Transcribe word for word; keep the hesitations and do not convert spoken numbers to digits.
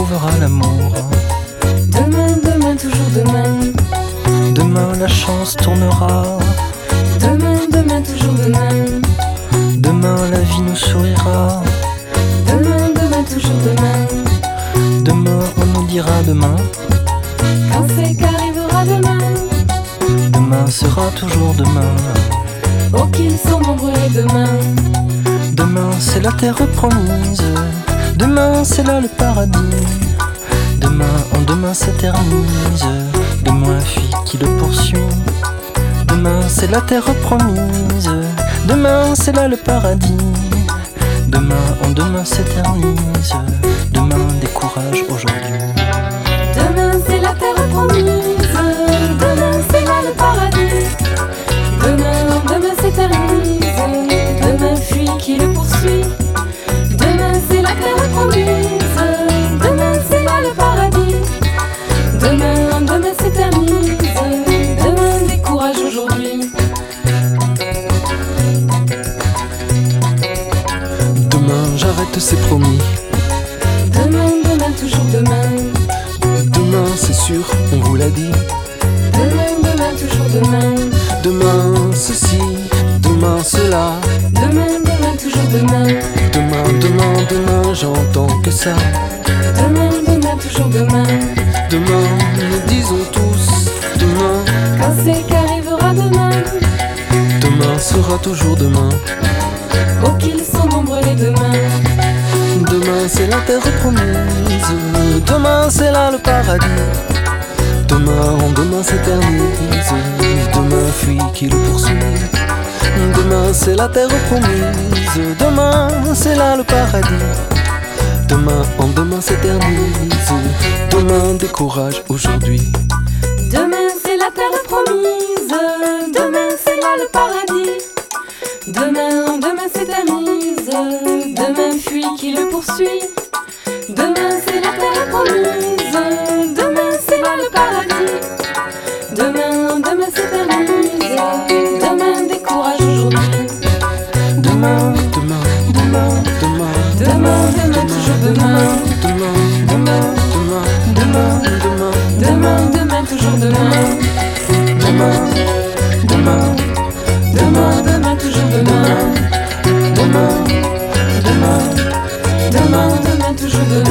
trouvera l'amour. Demain, demain, toujours demain. Demain la chance tournera. Demain, demain, toujours demain. Demain la vie nous sourira. Demain, demain, toujours demain. Demain on nous dira demain. Quand c'est qu'arrivera demain. Demain sera toujours demain. Oh qu'ils sont nombreux les demain. Demain c'est la terre promise. Demain c'est là le paradis. Demain en demain s'éternise. Demain fuit qui le poursuit. Demain c'est la terre promise. Demain c'est là le paradis. Demain en demain s'éternise. Demain décourage aujourd'hui. Demain c'est la terre promise. Demain c'est là le paradis. Demain en demain s'éternise. Demain fuit qui le poursuit. Demain c'est la terre promise. Demain c'est là le paradis. Demain en demain s'éternise. Demain décourage aujourd'hui. Demain j'arrête, c'est promis. Demain, demain, toujours demain. Demain c'est sûr, on vous l'a dit. Demain, demain, toujours demain. Demain ceci, demain cela. Demain, demain, toujours demain. Demain, demain, demain, j'entends que ça. Demain, demain, toujours demain. Demain, nous disons tous demain. Quand c'est qu'arrivera demain. Demain sera toujours demain. Oh qu'ils sont nombreux les demain. Demain c'est la terre promise. Demain c'est là le paradis. Demain en demain s'éternise. Demain fuit qui le poursuit. Demain c'est la terre promise. Demain c'est là le paradis. Demain en demain s'éternise. Demain décourage aujourd'hui. Demain c'est la terre promise. Demain c'est là le paradis. Demain en demain s'éternise. Demain fuit qui le poursuit. Demain c'est la terre promise. Demain c'est là le paradis. Demain en demain s'éternise. Demain décourage aujourd'hui. Demain, demain, demain, demain, Demain, demain, toujours demain. demain, demain, demain, demain, demain, Demain, demain, toujours demain. demain, demain, Demain, demain, toujours demain. demain, demain, Demain, demain, toujours demain.